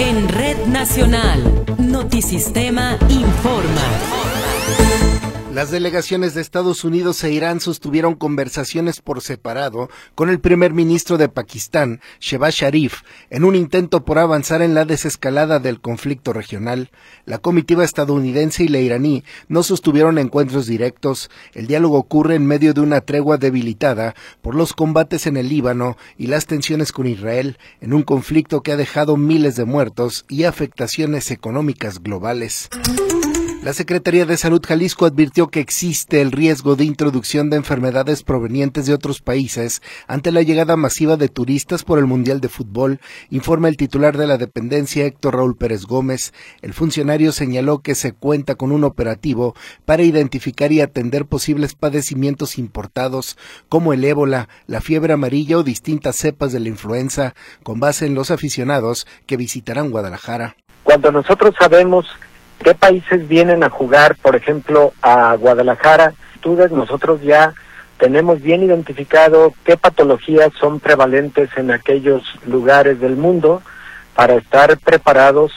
En Red Nacional, Notisistema informa. Las delegaciones de Estados Unidos e Irán sostuvieron conversaciones por separado con el primer ministro de Pakistán, Shehbaz Sharif, en un intento por avanzar en la desescalada del conflicto regional. La comitiva estadounidense y la iraní no sostuvieron encuentros directos. El diálogo ocurre en medio de una tregua debilitada por los combates en el Líbano y las tensiones con Israel, en un conflicto que ha dejado miles de muertos y afectaciones económicas globales. La Secretaría de Salud Jalisco advirtió que existe el riesgo de introducción de enfermedades provenientes de otros países ante la llegada masiva de turistas por el Mundial de Fútbol, informa el titular de la dependencia, Héctor Raúl Pérez Gómez. El funcionario señaló que se cuenta con un operativo para identificar y atender posibles padecimientos importados como el ébola, la fiebre amarilla o distintas cepas de la influenza, con base en los aficionados que visitarán Guadalajara. Cuando nosotros sabemos qué países vienen a jugar, por ejemplo, a Guadalajara, nosotros ya tenemos bien identificado qué patologías son prevalentes en aquellos lugares del mundo para estar preparados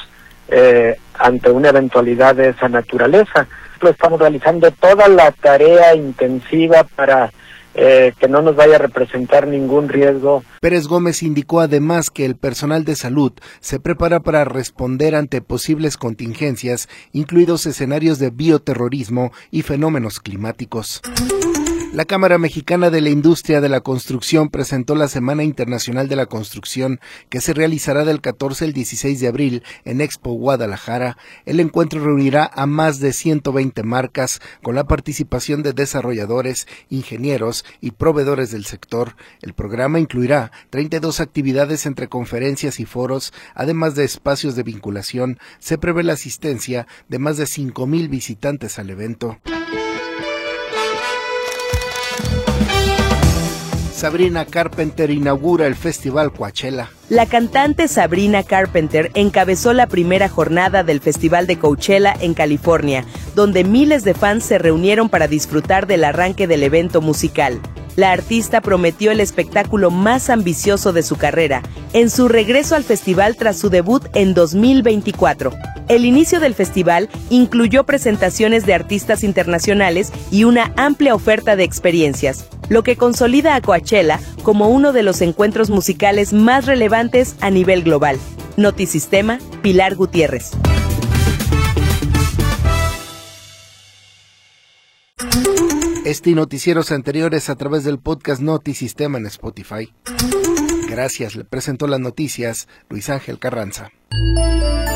ante una eventualidad de esa naturaleza. Estamos realizando toda la tarea intensiva para que no nos vaya a representar ningún riesgo. Pérez Gómez indicó además que el personal de salud se prepara para responder ante posibles contingencias, incluidos escenarios de bioterrorismo y fenómenos climáticos. La Cámara Mexicana de la Industria de la Construcción presentó la Semana Internacional de la Construcción, que se realizará del 14 al 16 de abril en Expo Guadalajara. El encuentro reunirá a más de 120 marcas, con la participación de desarrolladores, ingenieros y proveedores del sector. El programa incluirá 32 actividades entre conferencias y foros, además de espacios de vinculación. Se prevé la asistencia de más de 5,000 visitantes al evento. Sabrina Carpenter inaugura el Festival Coachella. La cantante Sabrina Carpenter encabezó la primera jornada del Festival de Coachella en California, donde miles de fans se reunieron para disfrutar del arranque del evento musical. La artista prometió el espectáculo más ambicioso de su carrera, en su regreso al festival tras su debut en 2024. El inicio del festival incluyó presentaciones de artistas internacionales y una amplia oferta de experiencias, lo que consolida a Coachella como uno de los encuentros musicales más relevantes a nivel global. Notisistema, Pilar Gutiérrez. Este y noticieros anteriores a través del podcast Notisistema en Spotify. Gracias, le presentó las noticias Luis Ángel Carranza.